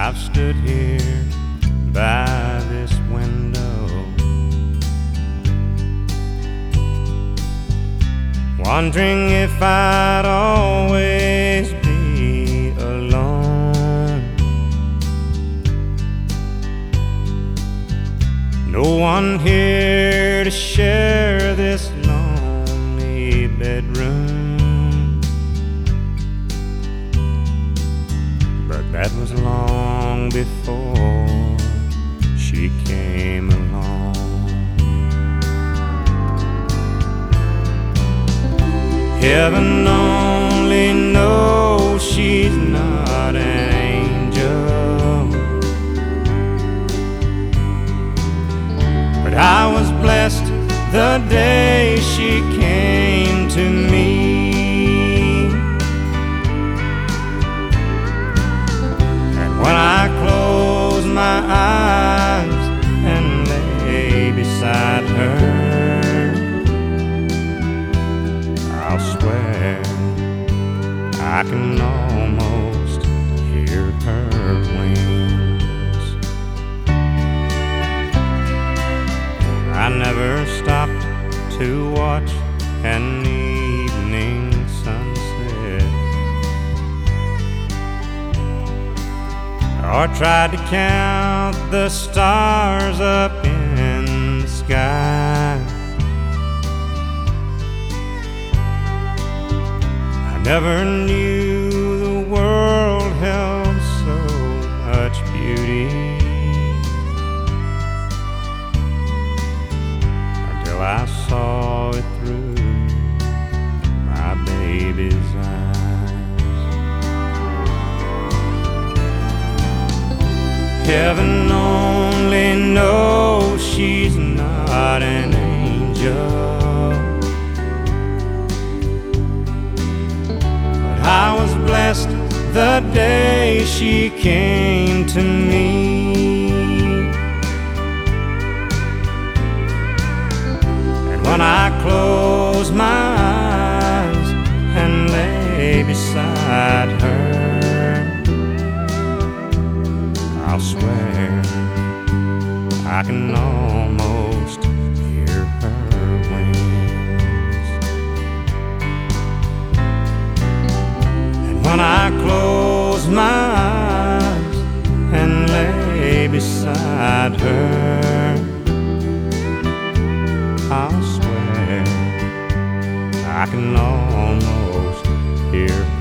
I've stood here by this window, wondering if I'd always be alone. No one here to share this lonely bedroom, but that was long before she came along. Heaven only knows she's not an angel, but I was blessed the day she came to me. And when I close my eyes and lay beside her, I'll swear I can almost hear her wings. I never stopped to watch an evening sunset, or tried to count the stars up in the sky. I never knew the world held so much beauty until I saw it through my baby's eyes. Heaven only knows she's not an angel, I was blessed the day she came to me. And when I close my eyes and lay beside her, I'll swear I can almost hear her wings. When I close my eyes and lay beside her, I'll swear I can almost hear her.